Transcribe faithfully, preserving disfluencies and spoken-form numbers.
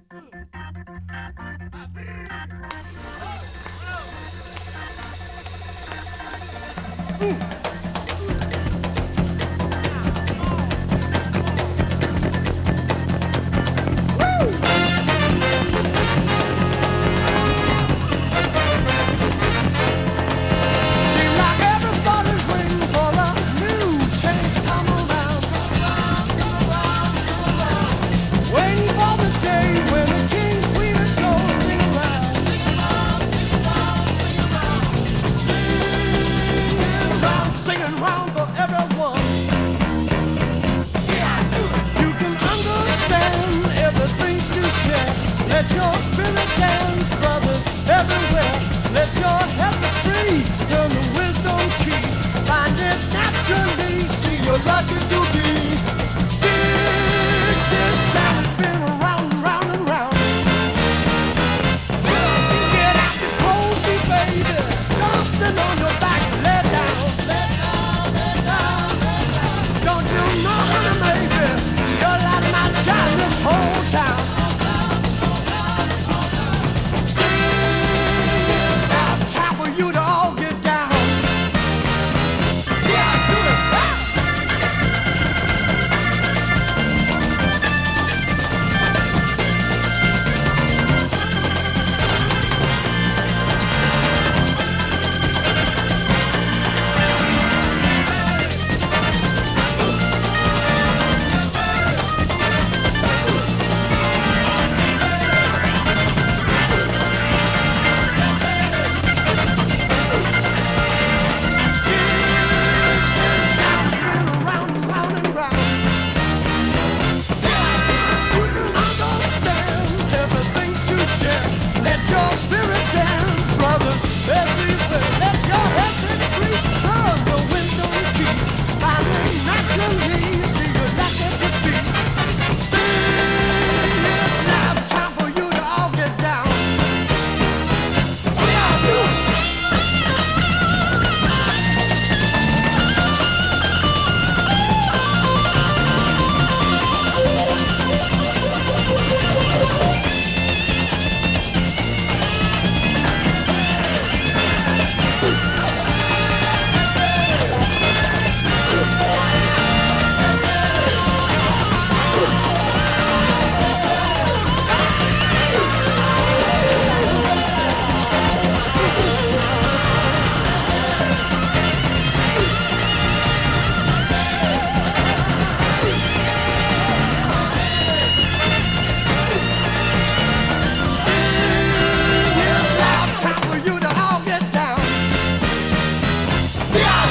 Singing round for everyone. Yeah, I do it. You can understand everything's to share. Let your spirit dance, brothers everywhere. Let your head be free. Turn the wisdom key. Find it naturally. See your lucky to be. Dig this sound. It's been around and round and round. Get out your cold feet, baby. Something on your back. Let down. Shine this whole town. Sing out, time for you to all get down. Yeah, do it. Let your spirit dance, brothers everywhere. Let your head be free. Turn the wisdom key. Find it naturally. See you lucky to be. Sing it loud. Time for you to all get down. Yeah, do it. Time for you to all get down. Yeah.